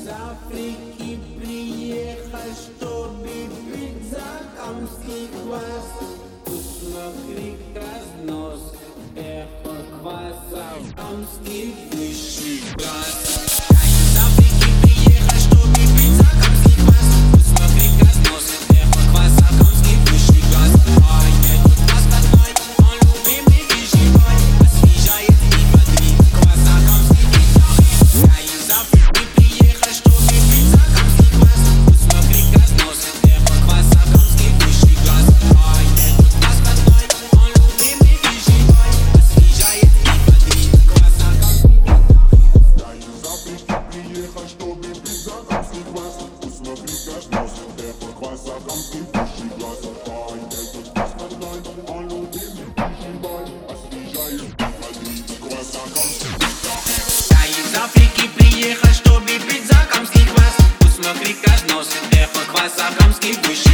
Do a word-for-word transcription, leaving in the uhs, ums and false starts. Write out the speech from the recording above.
из Африки приехал, чтобы пить закамский квас. Посмотри, разнос, эхо кваса, камский высший класс. Приехал, чтобы пить закамский квас. Посмотри, как нос, эхо кваса, камский высший.